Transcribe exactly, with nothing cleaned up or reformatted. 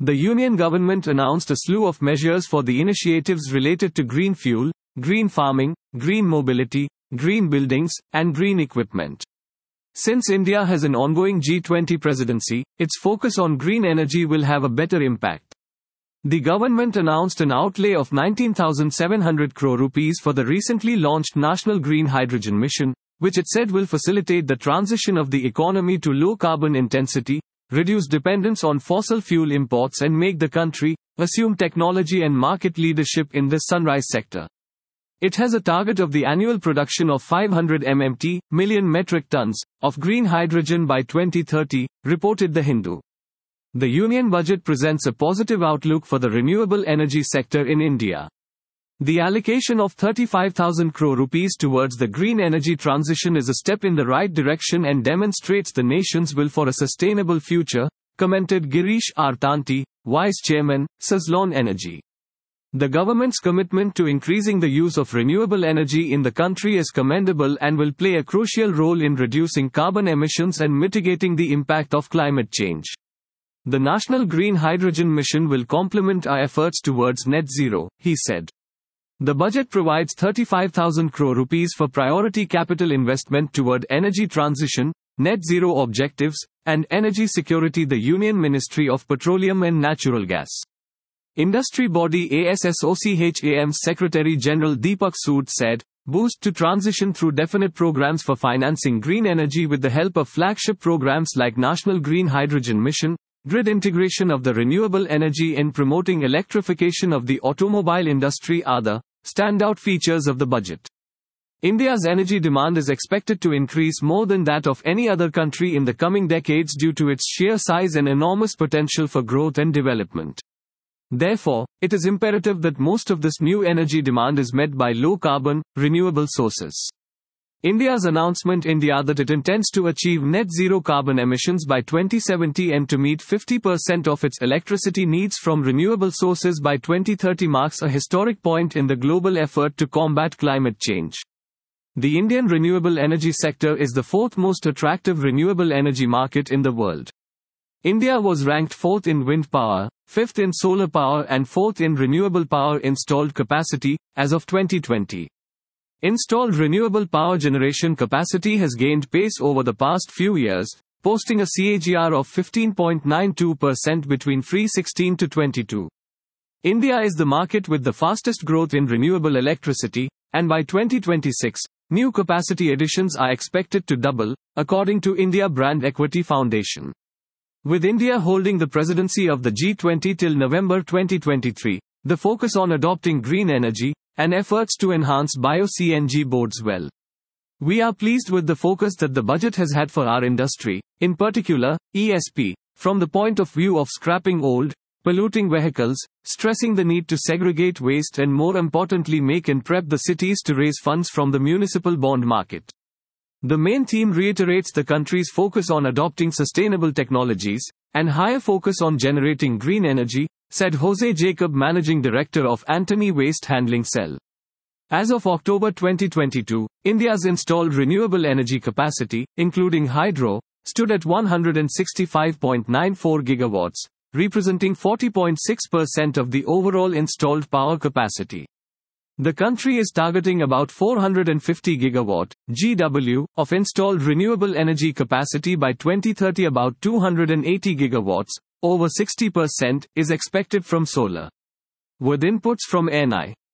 The Union government announced a slew of measures for the initiatives related to green fuel, green farming, green mobility, green buildings, and green equipment. Since India has an ongoing G twenty presidency, its focus on green energy will have a better impact. The government announced an outlay of nineteen thousand seven hundred crore rupees for the recently launched National Green Hydrogen Mission, which it said will facilitate the transition of the economy to low carbon intensity, reduce dependence on fossil fuel imports, and make the country assume technology and market leadership in this sunrise sector. It has a target of the annual production of five hundred M M T, million metric tons, of green hydrogen by twenty thirty, reported The Hindu. The Union budget presents a positive outlook for the renewable energy sector in India. The allocation of thirty-five thousand crore rupees towards the green energy transition is a step in the right direction and demonstrates the nation's will for a sustainable future, commented Girish R. Tanti, Vice Chairman, Suzlon Energy. The government's commitment to increasing the use of renewable energy in the country is commendable and will play a crucial role in reducing carbon emissions and mitigating the impact of climate change. The National Green Hydrogen Mission will complement our efforts towards net zero, he said. The budget provides thirty-five thousand crore rupees for priority capital investment toward energy transition, net zero objectives, and energy security. The Union Ministry of Petroleum and Natural Gas Industry body ASSOCHAM's Secretary General Deepak Sood said, boost to transition through definite programs for financing green energy with the help of flagship programs like National Green Hydrogen Mission, grid integration of the renewable energy and promoting electrification of the automobile industry are the standout features of the budget. India's energy demand is expected to increase more than that of any other country in the coming decades due to its sheer size and enormous potential for growth and development. Therefore, it is imperative that most of this new energy demand is met by low-carbon, renewable sources. India's announcement India that it intends to achieve net zero carbon emissions by twenty seventy and to meet fifty percent of its electricity needs from renewable sources by twenty thirty marks a historic point in the global effort to combat climate change. The Indian renewable energy sector is the fourth most attractive renewable energy market in the world. India was ranked fourth in wind power, fifth in solar power and fourth in renewable power installed capacity, as of twenty twenty. Installed renewable power generation capacity has gained pace over the past few years, posting a C A G R of fifteen point nine two percent between sixteen to twenty-two. India is the market with the fastest growth in renewable electricity, and by twenty twenty-six, new capacity additions are expected to double, according to India Brand Equity Foundation. With India holding the presidency of the G twenty till November twenty twenty-three, the focus on adopting green energy and efforts to enhance bio-C N G bodes well. We are pleased with the focus that the budget has had for our industry, in particular, E S P, from the point of view of scrapping old, polluting vehicles, stressing the need to segregate waste and more importantly make and prep the cities to raise funds from the municipal bond market. The main theme reiterates the country's focus on adopting sustainable technologies, and higher focus on generating green energy, said Jose Jacob, Managing Director of Antony Waste Handling Cell. As of October twenty twenty-two, India's installed renewable energy capacity, including hydro, stood at one hundred sixty-five point nine four gigawatts, representing forty point six percent of the overall installed power capacity. The country is targeting about four hundred fifty gigawatt G W of installed renewable energy capacity by twenty thirty. About two hundred eighty gigawatts, over sixty percent, is expected from solar. With inputs from N I